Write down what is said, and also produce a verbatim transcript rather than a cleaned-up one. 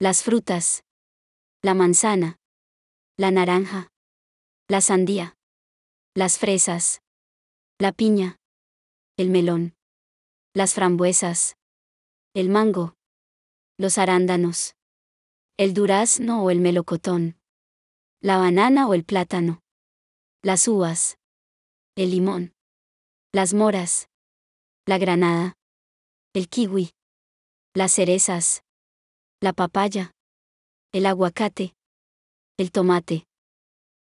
Las frutas. La manzana. La naranja. La sandía. Las fresas. La piña. El melón. Las frambuesas. El mango. Los arándanos. El durazno o el melocotón. La banana o el plátano. Las uvas. El limón. Las moras. La granada. El kiwi. Las cerezas. La papaya. El aguacate. El tomate.